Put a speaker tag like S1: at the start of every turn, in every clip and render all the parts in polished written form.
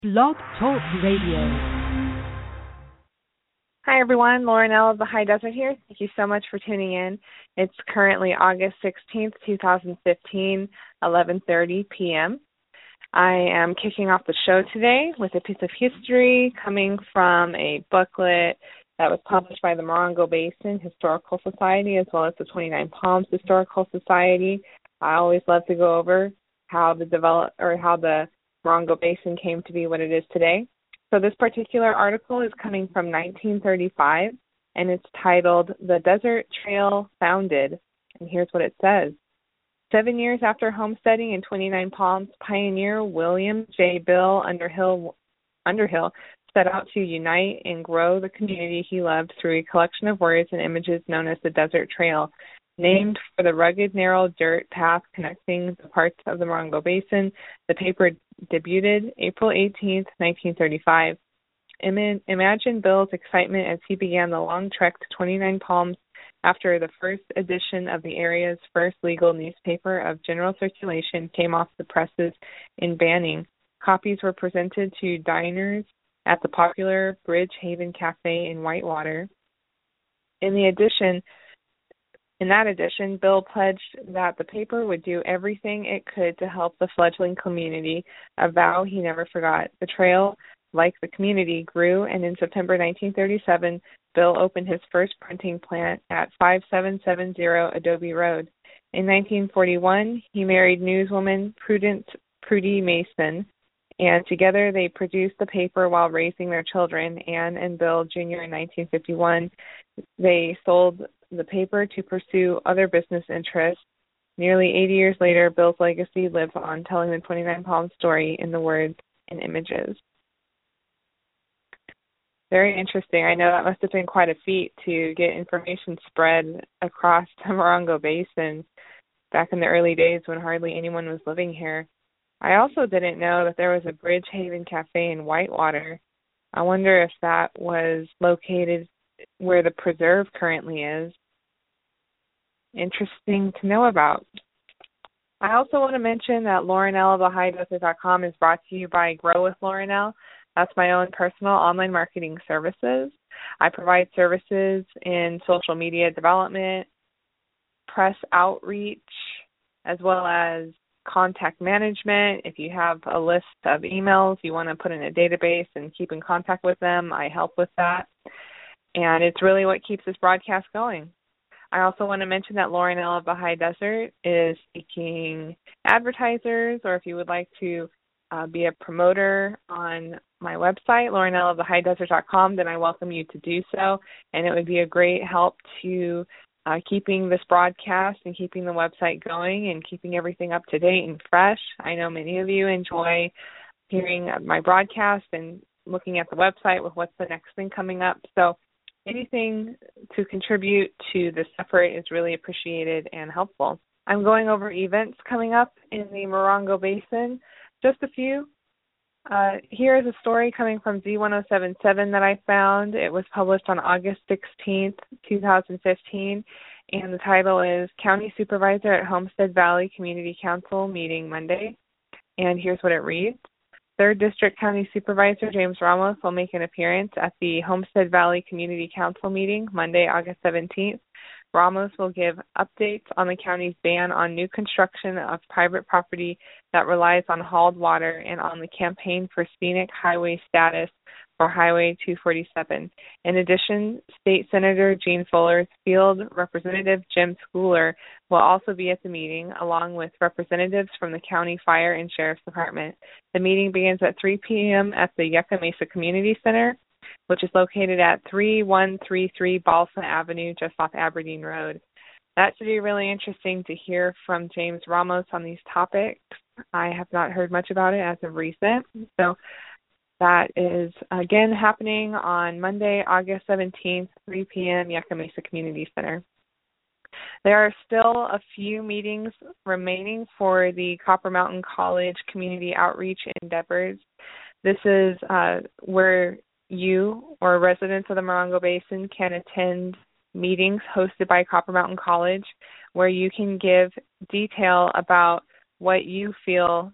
S1: Blog Talk Radio.
S2: Hi, everyone. Lauren L. of the High Desert here. Thank you so much for tuning in. It's currently August 16th, 2015, 11:30 p.m. I am kicking off the show today with a piece of history coming from a booklet that was published by the Morongo Basin Historical Society as well as the 29 Palms Historical Society. I always love to go over how the Morongo Basin came to be what it is today. So this particular article is coming from 1935, and it's titled "The Desert Trail Founded." And here's what it says. 7 years after homesteading in 29 Palms, pioneer William J. Bill Underhill set out to unite and grow the community he loved through a collection of words and images known as the Desert Trail. Named for the rugged, narrow dirt path connecting the parts of the Morongo Basin, the paper debuted April 18, 1935. Imagine Bill's excitement as he began the long trek to 29 Palms after the first edition of the area's first legal newspaper of general circulation came off the presses in Banning. Copies were presented to diners at the popular Bridge Haven Cafe in Whitewater. In that edition, Bill pledged that the paper would do everything it could to help the fledgling community, a vow he never forgot. The trail, like the community, grew, and in September 1937, Bill opened his first printing plant at 5770 Adobe Road. In 1941, he married newswoman Prudie Mason, and together they produced the paper while raising their children, Anne and Bill Jr. In 1951. They sold the paper to pursue other business interests. Nearly 80 years later, Bill's legacy lives on, telling the 29 Palms story in the words and images. Very interesting. I know that must have been quite a feat to get information spread across the Morongo Basin back in the early days when hardly anyone was living here. I also didn't know that there was a Bridge Haven Cafe in Whitewater. I wonder if that was located where the preserve currently is. Interesting to know about. I also want to mention that Lauren L. of theHighDesert.com is brought to you by Grow with Lauren L. That's my own personal online marketing services. I provide services in social media development, press outreach, as well as contact management. If you have a list of emails you want to put in a database and keep in contact with them, I help with that. And it's really what keeps this broadcast going. I also want to mention that Lauren L. of the High Desert is seeking advertisers, or if you would like to be a promoter on my website, laurenlofthehighDesert.com, then I welcome you to do so. And it would be a great help to keeping this broadcast and keeping the website going and keeping everything up to date and fresh. I know many of you enjoy hearing my broadcast and looking at the website with what's the next thing coming up. So anything to contribute to this effort is really appreciated and helpful. I'm going over events coming up in the Morongo Basin, just a few. Here is a story coming from Z1077 that I found. It was published on August 16th, 2015, and the title is County Supervisor at Homestead Valley Community Council Meeting Monday. And here's what it reads. 3rd District County Supervisor James Ramos will make an appearance at the Homestead Valley Community Council meeting Monday, August 17th. Ramos will give updates on the county's ban on new construction of private property that relies on hauled water and on the campaign for scenic highway status for Highway 247. In addition, State Senator Gene Fuller's field representative Jim Schooler will also be at the meeting, along with representatives from the County Fire and Sheriff's Department. The meeting begins at 3 p.m. at the Yucca Mesa Community Center, which is located at 3133 Balsa Avenue, just off Aberdeen Road. That should be really interesting to hear from James Ramos on these topics. I have not heard much about it as of recent. So that is, again, happening on Monday, August 17th, 3 p.m., Yucca Mesa Community Center. There are still a few meetings remaining for the Copper Mountain College community outreach endeavors. This is where you or residents of the Morongo Basin can attend meetings hosted by Copper Mountain College, where you can give detail about what you feel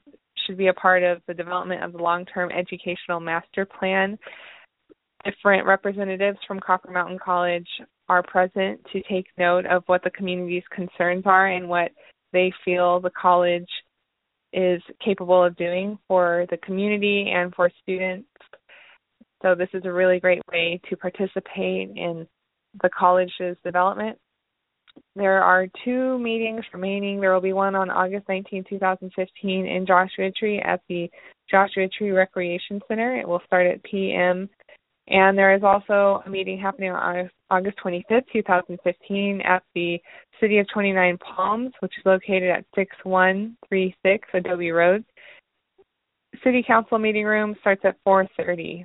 S2: should be a part of the development of the long-term educational master plan. Different representatives from Copper Mountain College are present to take note of what the community's concerns are and what they feel the college is capable of doing for the community and for students. So this is a really great way to participate in the college's development. There are 2 meetings remaining. There will be one on August 19, 2015 in Joshua Tree at the Joshua Tree Recreation Center. It will start at p.m. And there is also a meeting happening on August 25th, 2015 at the City of 29 Palms, which is located at 6136 Adobe Road. City Council meeting room starts at 4:30.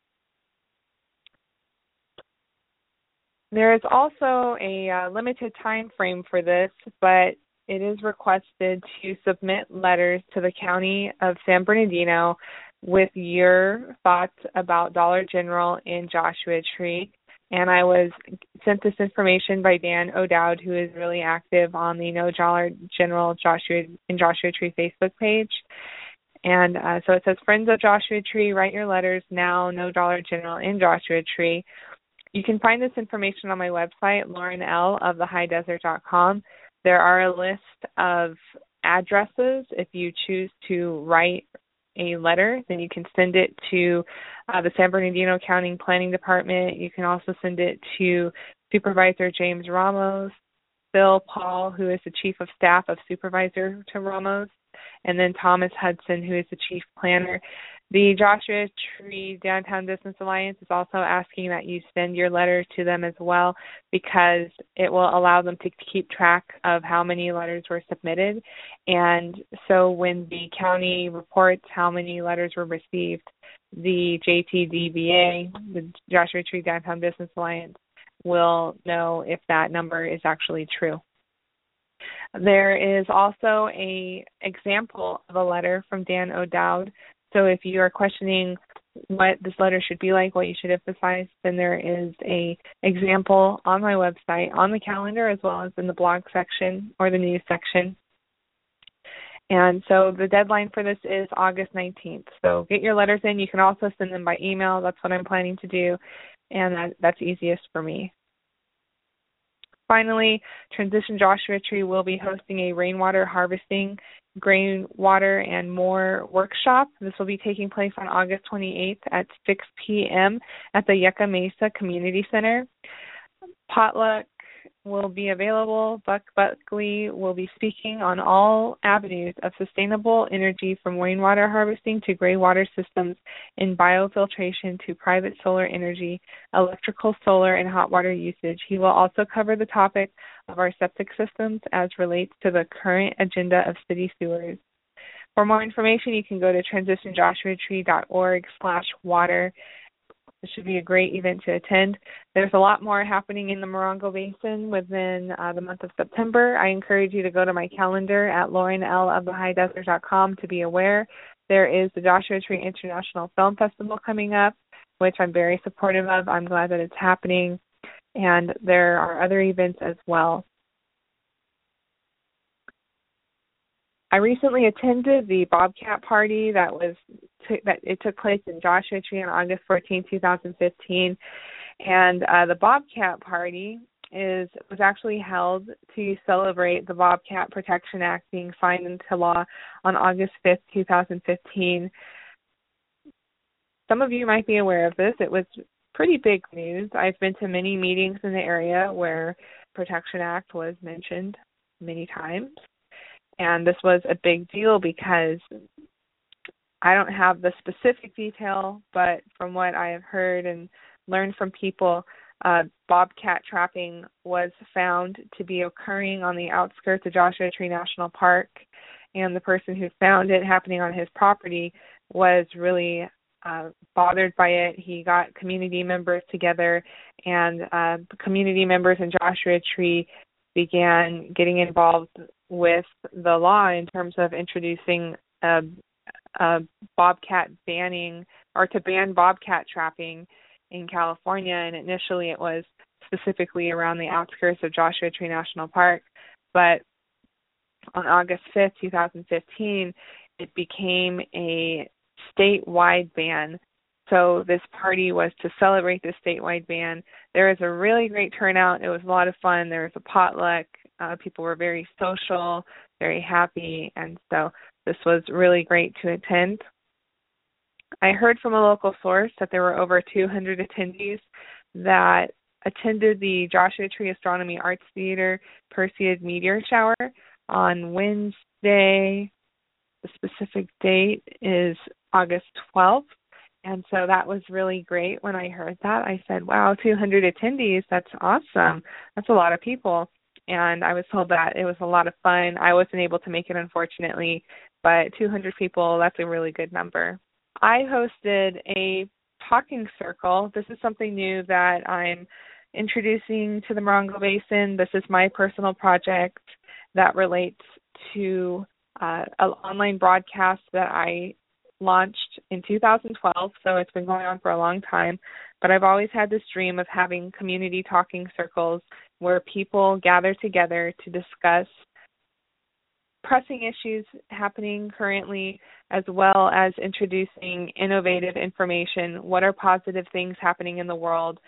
S2: There is also a limited time frame for this, but it is requested to submit letters to the County of San Bernardino with your thoughts about Dollar General in Joshua Tree. And I was sent this information by Dan O'Dowd, who is really active on the No Dollar General Joshua Tree Facebook page. And so it says, Friends of Joshua Tree, write your letters now, No Dollar General in Joshua Tree. You can find this information on my website, laurenl.thehighDesert.com. There are a list of addresses. If you choose to write a letter, then you can send it to the San Bernardino County Planning Department. You can also send it to Supervisor James Ramos, Bill Paul, who is the Chief of Staff of Supervisor to Ramos, and then Thomas Hudson, who is the Chief Planner. The Joshua Tree Downtown Business Alliance is also asking that you send your letter to them as well, because it will allow them to keep track of how many letters were submitted. And so when the county reports how many letters were received, the JTDBA, the Joshua Tree Downtown Business Alliance, will know if that number is actually true. There is also an example of a letter from Dan O'Dowd. So if you are questioning what this letter should be like, what you should emphasize, then there is an example on my website, on the calendar, as well as in the blog section or the news section. And so the deadline for this is August 19th. So get your letters in. You can also send them by email. That's what I'm planning to do, and that's easiest for me. Finally, Transition Joshua Tree will be hosting a rainwater harvesting, grain, water, and more workshop. This will be taking place on August 28th at 6 p.m. at the Yucca Mesa Community Center. Potluck will be available. Buck Buckley will be speaking on all avenues of sustainable energy, from rainwater harvesting to gray water systems in biofiltration to private solar energy, electrical, solar, and hot water usage. He will also cover the topic of our septic systems as relates to the current agenda of city sewers. For more information, you can go to transitionjoshuatree.org/water. This should be a great event to attend. There's a lot more happening in the Morongo Basin within the month of September. I encourage you to go to my calendar at laurenl.thehighDesert.com to be aware. There is the Joshua Tree International Film Festival coming up, which I'm very supportive of. I'm glad that it's happening. And there are other events as well. I recently attended the Bobcat Party that took place in Joshua Tree on August 14, 2015. And the Bobcat Party was actually held to celebrate the Bobcat Protection Act being signed into law on August 5th, 2015. Some of you might be aware of this. It was pretty big news. I've been to many meetings in the area where Protection Act was mentioned many times. And this was a big deal because I don't have the specific detail, but from what I have heard and learned from people, bobcat trapping was found to be occurring on the outskirts of Joshua Tree National Park, and the person who found it happening on his property was really bothered by it. He got community members together, and community members in Joshua Tree began getting involved with the law in terms of introducing bobcat banning, or to ban bobcat trapping in California. And initially it was specifically around the outskirts of Joshua Tree National Park. But on August 5th, 2015, it became a statewide ban. So this party was to celebrate this statewide ban. There was a really great turnout. It was a lot of fun. There was a potluck. People were very social, very happy, and so this was really great to attend. I heard from a local source that there were over 200 attendees that attended the Joshua Tree Astronomy Arts Theater Perseid Meteor Shower on Wednesday. The specific date is August 12th. And so that was really great. When I heard that, I said, wow, 200 attendees, that's awesome. That's a lot of people. And I was told that it was a lot of fun. I wasn't able to make it, unfortunately, but 200 people, that's a really good number. I hosted a talking circle. This is something new that I'm introducing to the Morongo Basin. This is my personal project that relates to an online broadcast that I launched in 2012, so it's been going on for a long time. But I've always had this dream of having community talking circles where people gather together to discuss pressing issues happening currently, as well as introducing innovative information. What are positive things happening in the world?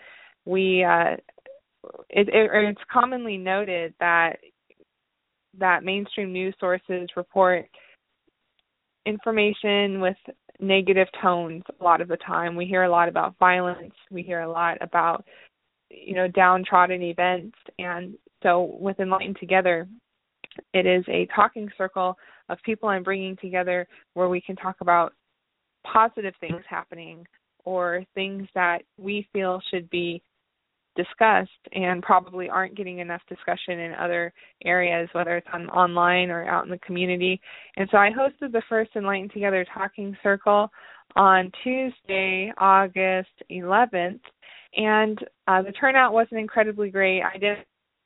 S2: It's commonly noted that mainstream news sources report information with negative tones a lot of the time. We hear a lot about violence. We hear a lot about, downtrodden events. And so with Enlighten Together, it is a talking circle of people I'm bringing together where we can talk about positive things happening or things that we feel should be discussed and probably aren't getting enough discussion in other areas, whether it's online or out in the community. And so I hosted the first Enlighten Together Talking Circle on Tuesday, August 11th, and the turnout wasn't incredibly great. I did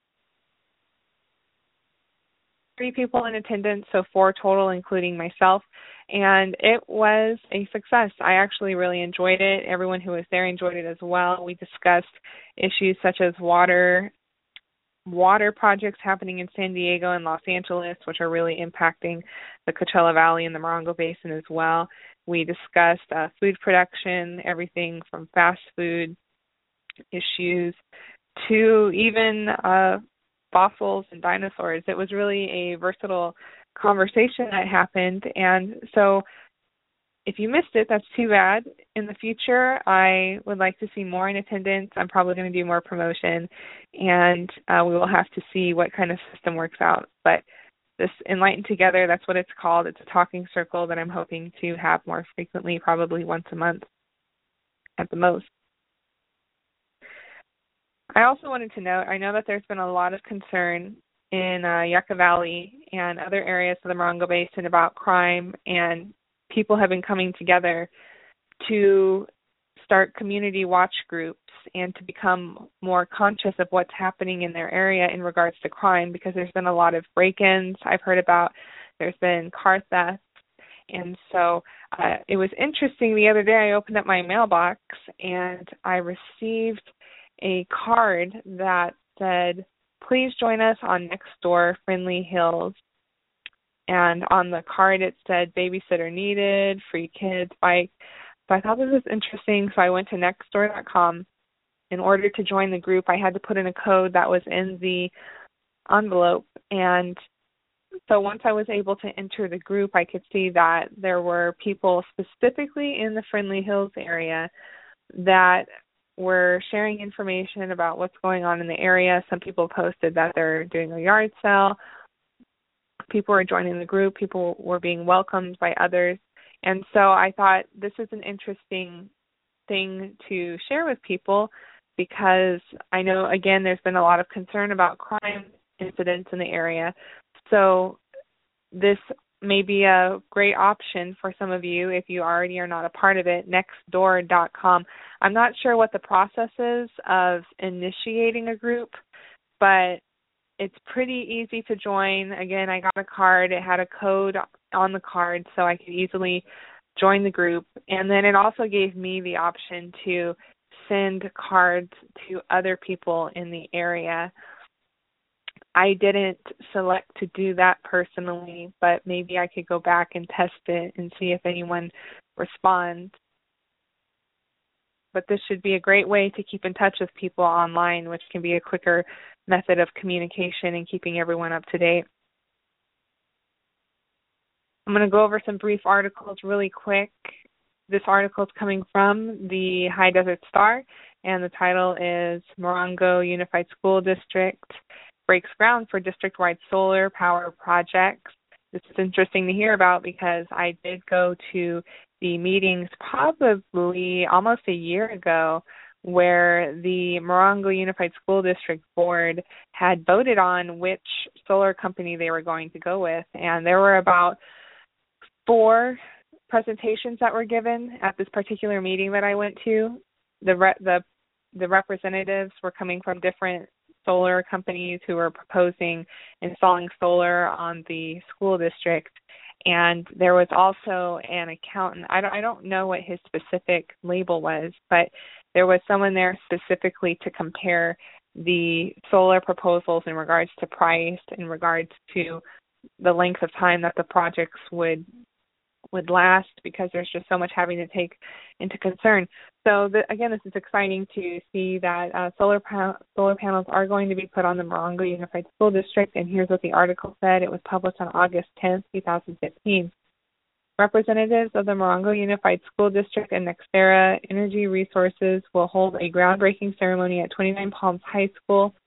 S2: 3 people in attendance, so 4 total, including myself, and it was a success. I actually really enjoyed it. Everyone who was there enjoyed it as well. We discussed issues such as water projects happening in San Diego and Los Angeles, which are really impacting the Coachella Valley and the Morongo Basin as well. We discussed food production, everything from fast food issues to even fossils and dinosaurs. It was really a versatile conversation that happened, and so if you missed it, that's too bad. In the future, I would like to see more in attendance. I'm probably going to do more promotion, and we will have to see what kind of system works out. But this Enlighten Together, that's what it's called. It's a talking circle that I'm hoping to have more frequently, probably once a month at the most. I also wanted to note, I know that there's been a lot of concern in Yucca Valley and other areas of the Morongo Basin about crime, and people have been coming together to start community watch groups and to become more conscious of what's happening in their area in regards to crime, because there's been a lot of break-ins I've heard about. There's been car thefts. And so it was interesting. The other day I opened up my mailbox and I received a card that said, "Please join us on Nextdoor Friendly Hills." And on the card it said, "Babysitter needed, free kids, bike." So I thought this was interesting, so I went to Nextdoor.com. In order to join the group, I had to put in a code that was in the envelope. And so once I was able to enter the group, I could see that there were people specifically in the Friendly Hills area that were sharing information about what's going on in the area. Some people posted that they're doing a yard sale. People were joining the group. People were being welcomed by others. And so I thought this is an interesting thing to share with people, because I know, again, there's been a lot of concern about crime incidents in the area. So this may be a great option for some of you if you already are not a part of it. Nextdoor.com. I'm not sure what the process is of initiating a group, but it's pretty easy to join. Again, I got a card. It had a code on the card, so I could easily join the group. And then it also gave me the option to send cards to other people in the area. I didn't select to do that personally, but maybe I could go back and test it and see if anyone responds. But this should be a great way to keep in touch with people online, which can be a quicker method of communication and keeping everyone up to date. I'm going to go over some brief articles really quick. This article is coming from the High Desert Star, and the title is Morongo Unified School District Breaks Ground for District-Wide Solar Power Projects. This is interesting to hear about because I did go to the meetings probably almost a year ago where the Morongo Unified School District Board had voted on which solar company they were going to go with, and there were about 4 presentations that were given at this particular meeting that I went to. The representatives were coming from different solar companies who were proposing installing solar on the school district, and there was also an accountant. I don't know what his specific label was, but there was someone there specifically to compare the solar proposals in regards to price, in regards to the length of time that the projects would last, because there's just so much having to take into concern. So again, this is exciting to see that solar panels are going to be put on the Morongo Unified School District, and here's what the article said. It was published on August 10th, 2015. Representatives of the Morongo Unified School District and NextEra Energy Resources will hold a groundbreaking ceremony at 29 Palms High School,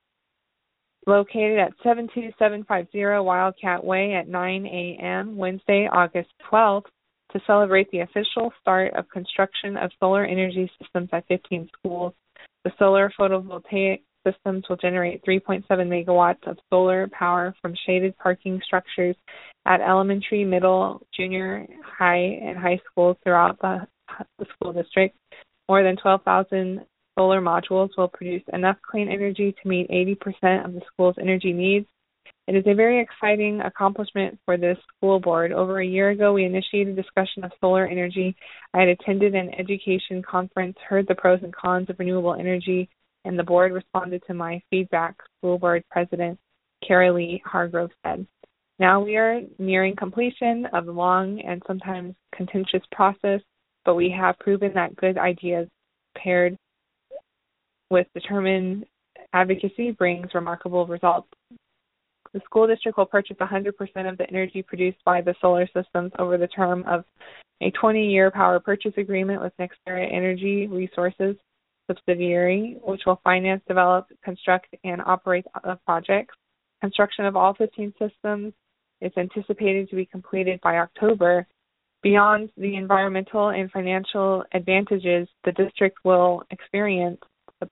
S2: located at 72750 Wildcat Way at 9 a.m. Wednesday, August 12th, to celebrate the official start of construction of solar energy systems at 15 schools. The solar photovoltaic systems will generate 3.7 megawatts of solar power from shaded parking structures at elementary, middle, junior, high, and high schools throughout the school district. More than 12,000 solar modules will produce enough clean energy to meet 80% of the school's energy needs. It is a very exciting accomplishment for this school board. Over a year ago, we initiated discussion of solar energy. I had attended an education conference, heard the pros and cons of renewable energy, and the board responded to my feedback, School Board President Carrie Lee Hargrove said. Now we are nearing completion of the long and sometimes contentious process, but we have proven that good ideas paired with determined advocacy brings remarkable results. The school district will purchase 100% of the energy produced by the solar systems over the term of a 20-year power purchase agreement with NextEra Energy Resources subsidiary, which will finance, develop, construct, and operate the projects. Construction of all 15 systems is anticipated to be completed by October. Beyond the environmental and financial advantages the district will experience, the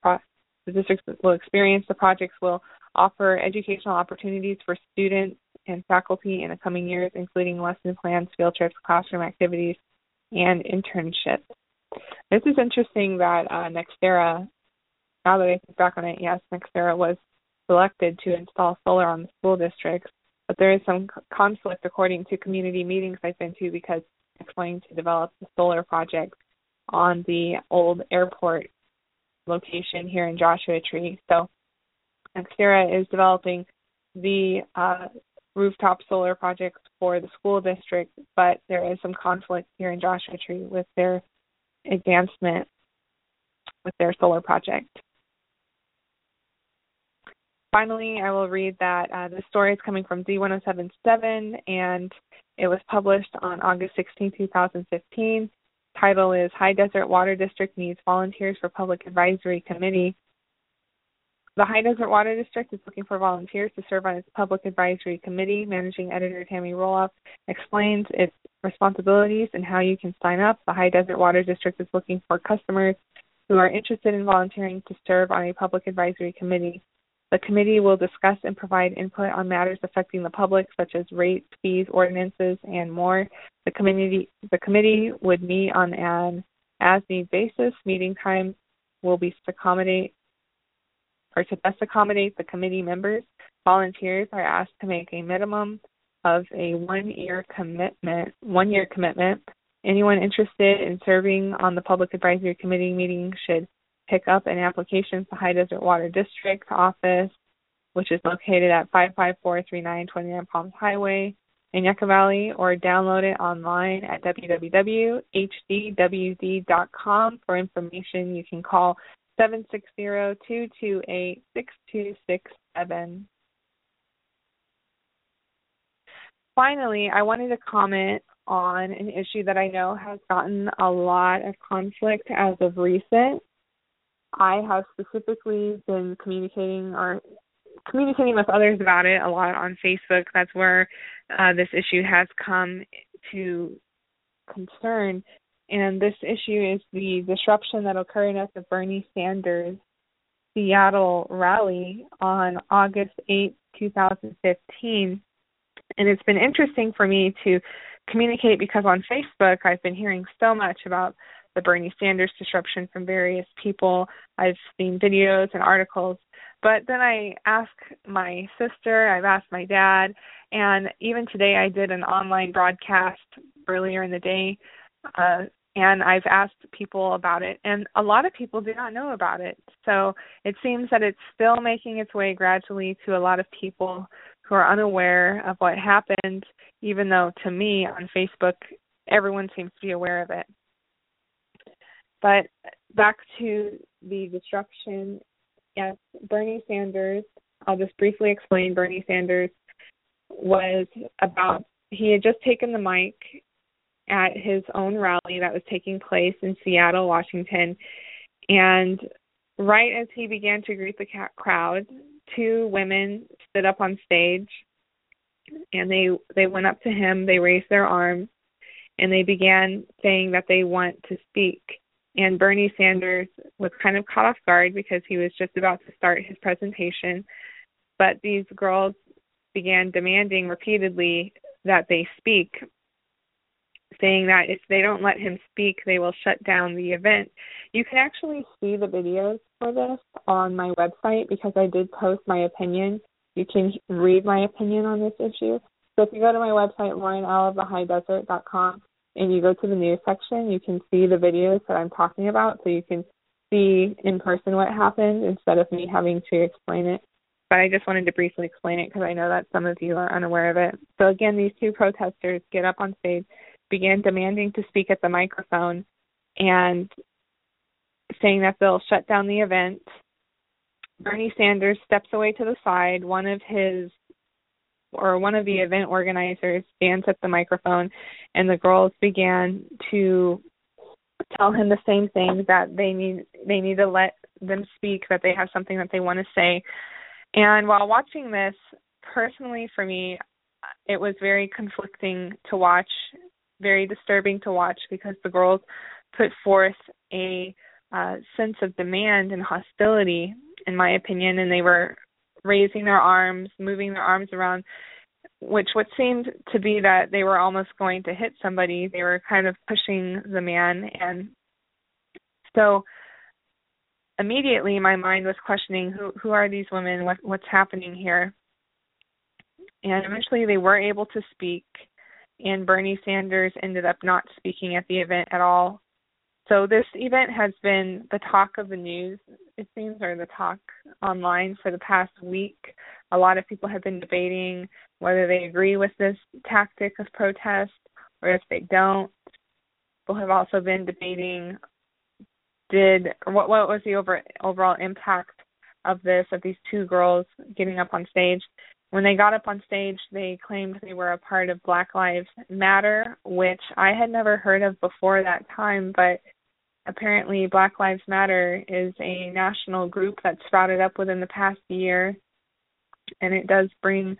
S2: projects will offer educational opportunities for students and faculty in the coming years, including lesson plans, field trips, classroom activities, and internships. This is interesting that NextEra, now that I think back on it, yes, NextEra was selected to install solar on the school districts, but there is some conflict according to community meetings I've been to, because it's going to develop the solar project on the old airport location here in Joshua Tree. So NextEra is developing the rooftop solar projects for the school district, but there is some conflict here in Joshua Tree with their advancement with their solar project. Finally, I will read that the story is coming from Z1077, and it was published on August 16, 2015. Title is High Desert Water District Needs Volunteers for Public Advisory Committee. The High Desert Water District is looking for volunteers to serve on its Public Advisory Committee. Managing Editor Tammy Roloff explains its responsibilities and how you can sign up. The High Desert Water District is looking for customers who are interested in volunteering to serve on a Public Advisory Committee. The committee will discuss and provide input on matters affecting the public, such as rates, fees, ordinances, and more. The committee would meet on an as-need basis. Meeting time will be to best accommodate the committee members. Volunteers are asked to make a minimum of a one-year commitment. Anyone interested in serving on the Public Advisory Committee meeting should pick up an application at the High Desert Water District office which is located at 55439 29 Palms Highway in Yucca Valley, or download it online at www.hdwd.com. For information, you can call 760-228-6267. Finally, I wanted to comment on an issue that I know has gotten a lot of conflict as of recent. I have specifically been communicating with others about it a lot on Facebook. That's where this issue has come to concern. And this issue is the disruption that occurred at the Bernie Sanders Seattle rally on August 8, 2015. And it's been interesting for me to communicate because on Facebook I've been hearing so much about the Bernie Sanders disruption from various people. I've seen videos and articles. But then I asked my sister, I've asked my dad, and even today I did an online broadcast earlier in the day, and I've asked people about it. And a lot of people do not know about it. So it seems that it's still making its way gradually to a lot of people who are unaware of what happened, even though to me on Facebook, everyone seems to be aware of it. But back to the disruption, yes, Bernie Sanders, I'll just briefly explain. Bernie Sanders he had just taken the mic at his own rally that was taking place in Seattle, Washington, and right as he began to greet the crowd, two women stood up on stage, and they went up to him, they raised their arms, and they began saying that they want to speak. And Bernie Sanders was kind of caught off guard because he was just about to start his presentation. But these girls began demanding repeatedly that they speak, saying that if they don't let him speak, they will shut down the event. You can actually see the videos for this on my website because I did post my opinion. You can read my opinion on this issue. So if you go to my website, laurenalofthehighDesert.com, and you go to the news section, you can see the videos that I'm talking about, so you can see in person what happened instead of me having to explain it. But I just wanted to briefly explain it because I know that some of you are unaware of it. So again, these two protesters get up on stage, began demanding to speak at the microphone and saying that they'll shut down the event. Bernie Sanders steps away to the side. One of the event organizers stands at the microphone, and the girls began to tell him the same thing, that they need to let them speak, that they have something that they want to say. And while watching this, personally for me, it was very conflicting to watch, very disturbing to watch, because the girls put forth a sense of demand and hostility, in my opinion, and they were raising their arms, moving their arms around, what seemed to be that they were almost going to hit somebody. They were kind of pushing the man. And so immediately my mind was questioning, who are these women? What's happening here? And eventually they were able to speak, and Bernie Sanders ended up not speaking at the event at all. So this event has been the talk of the news, it seems, or the talk online for the past week. A lot of people have been debating whether they agree with this tactic of protest or if they don't. People have also been debating what was the overall impact of these two girls getting up on stage. When they got up on stage, they claimed they were a part of Black Lives Matter, which I had never heard of before that time, but apparently Black Lives Matter is a national group that sprouted up within the past year, and it does bring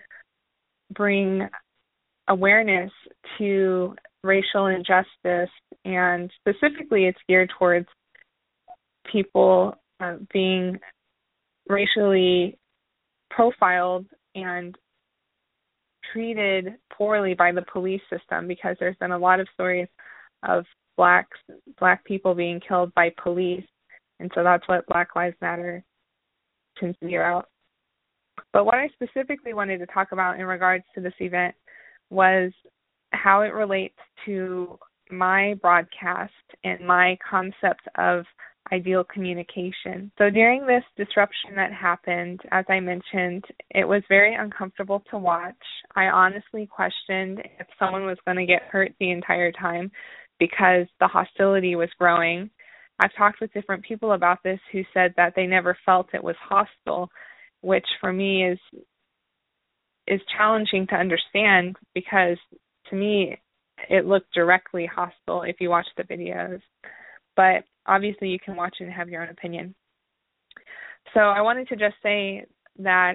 S2: awareness to racial injustice, and specifically it's geared towards people being racially profiled and treated poorly by the police system, because there's been a lot of stories of black people being killed by police, and so that's what Black Lives Matter tends to be about. But what I specifically wanted to talk about in regards to this event was how it relates to my broadcast and my concept of ideal communication. So during this disruption that happened, as I mentioned, it was very uncomfortable to watch. I honestly questioned if someone was going to get hurt the entire time because the hostility was growing. I've talked with different people about this who said that they never felt it was hostile, which for me is challenging to understand because to me it looked directly hostile if you watch the videos. But obviously you can watch it and have your own opinion. So I wanted to just say that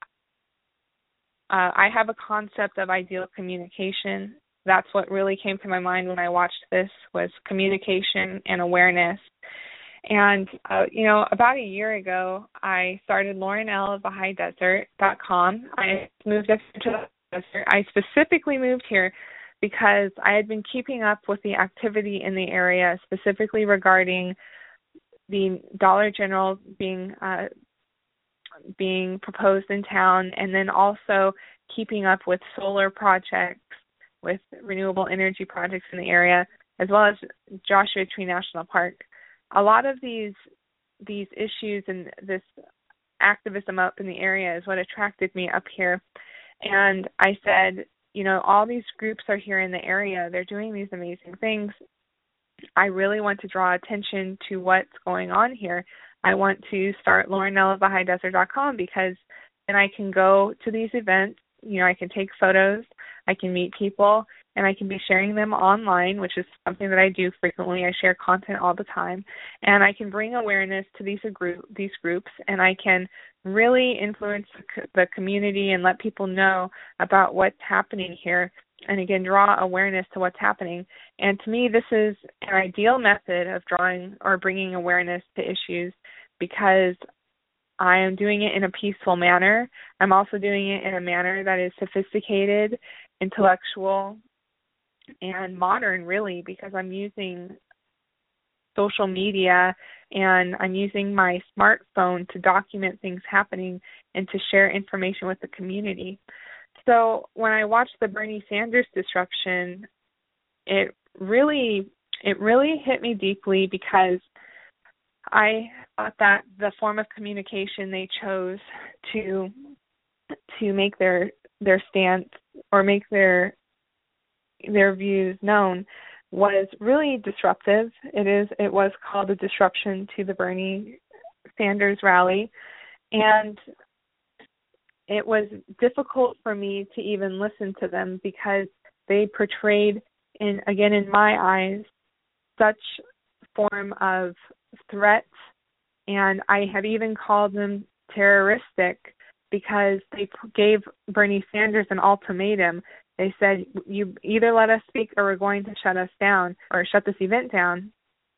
S2: I have a concept of ideal communication. That's what really came to my mind when I watched this, was communication and awareness. And, about a year ago, I started LaurenL.com. I moved up to the desert. I specifically moved here because I had been keeping up with the activity in the area, specifically regarding the Dollar General being proposed in town, and then also keeping up with solar projects, with renewable energy projects in the area, as well as Joshua Tree National Park. A lot of these issues and this activism up in the area is what attracted me up here. And I said, all these groups are here in the area. They're doing these amazing things. I really want to draw attention to what's going on here. I want to start LaurenL.com because then I can go to these events. I can take photos, I can meet people, and I can be sharing them online, which is something that I do frequently. I share content all the time, and I can bring awareness to these groups, and I can really influence the community and let people know about what's happening here, and again, draw awareness to what's happening. And to me, this is an ideal method of drawing or bringing awareness to issues because I am doing it in a peaceful manner. I'm also doing it in a manner that is sophisticated, intellectual, and modern, really, because I'm using social media and I'm using my smartphone to document things happening and to share information with the community. So when I watched the Bernie Sanders disruption, it really hit me deeply because I thought that the form of communication they chose to make their stance or make their views known was really disruptive. It was called a disruption to the Bernie Sanders rally, and it was difficult for me to even listen to them because they portrayed, in my eyes, such form of threats, and I have even called them terroristic because they gave Bernie Sanders an ultimatum. They said, you either let us speak or we're going to shut us down or shut this event down.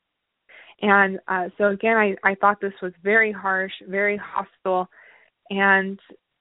S2: And so again, I thought this was very harsh, very hostile, and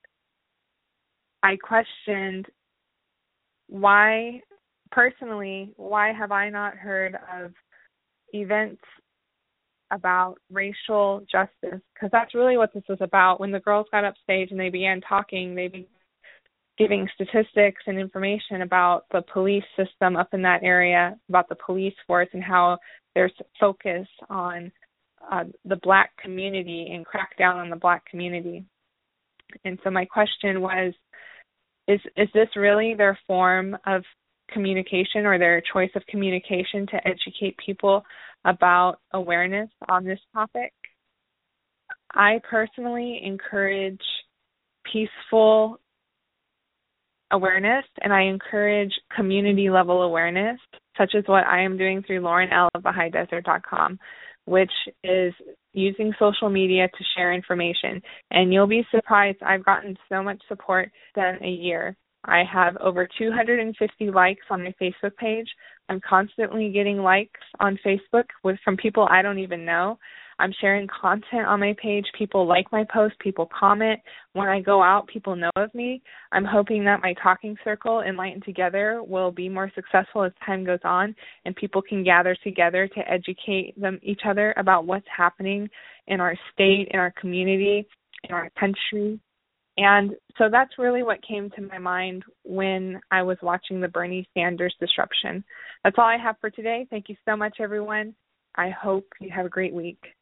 S2: I questioned why have I not heard of events about racial justice? Because that's really what this was about. When the girls got up stage and they began talking, they began giving statistics and information about the police system up in that area, about the police force and how there's focus on the Black community and crack down on the Black community. And so my question was, is this really their form of communication or their choice of communication to educate people about awareness on this topic? I personally encourage peaceful awareness, and I encourage community-level awareness, such as what I am doing through LaurenL.com, which is using social media to share information. And you'll be surprised, I've gotten so much support in a year. I have over 250 likes on my Facebook page. I'm constantly getting likes on Facebook from people I don't even know. I'm sharing content on my page. People like my post. People comment. When I go out, people know of me. I'm hoping that my talking circle, Enlightened Together, will be more successful as time goes on, and people can gather together to educate each other about what's happening in our state, in our community, in our country. And so that's really what came to my mind when I was watching the Bernie Sanders disruption. That's all I have for today. Thank you so much, everyone. I hope you have a great week.